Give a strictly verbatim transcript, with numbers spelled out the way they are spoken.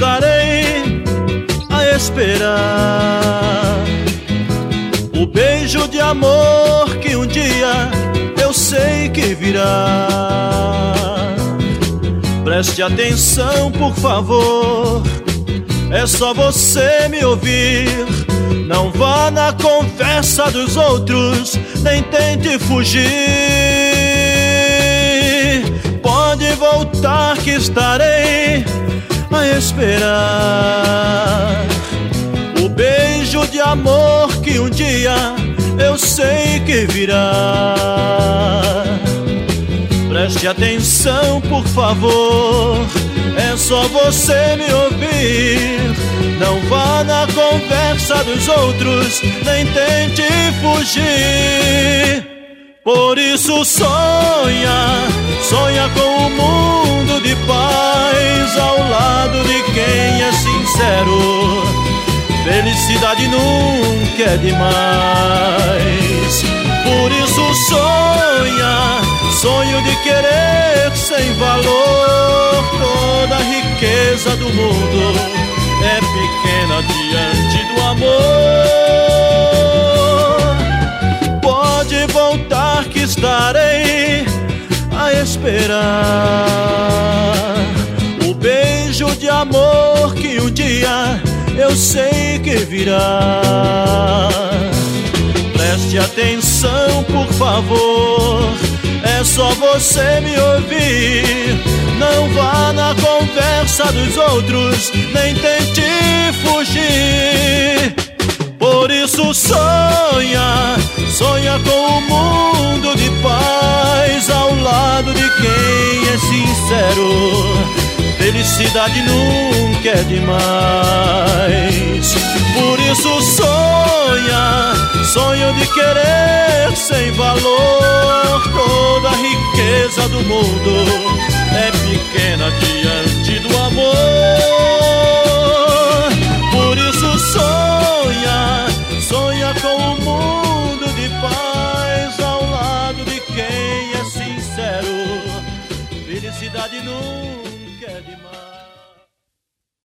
estarei a esperar o beijo de amor que um dia eu sei que virá. Preste atenção, por favor, é só você me ouvir. Não vá na conversa dos outros, nem tente fugir. Pode voltar que estarei a esperar o beijo de amor que um dia eu sei que virá. Preste atenção, por favor, é só você me ouvir. Não vá na conversa dos outros, nem tente fugir. Por isso sonha, sonha com um mundo de paz ao lado de quem é sincero. Felicidade nunca é demais. Por isso sonha, sonho de querer sem valor. Toda a riqueza do mundo é pequena diante do amor. Pode voltar que estarei a esperar o beijo de amor que um dia eu sei que virá. Preste atenção, por favor, é só você me ouvir. Não vá na conversa dos outros, nem tente fugir. Por isso sonha, sonha com um mundo de paz ao lado de quem é sincero. Felicidade nunca é demais. Por isso sonha, sonho de querer sem valor. Toda a riqueza do mundo é pequena de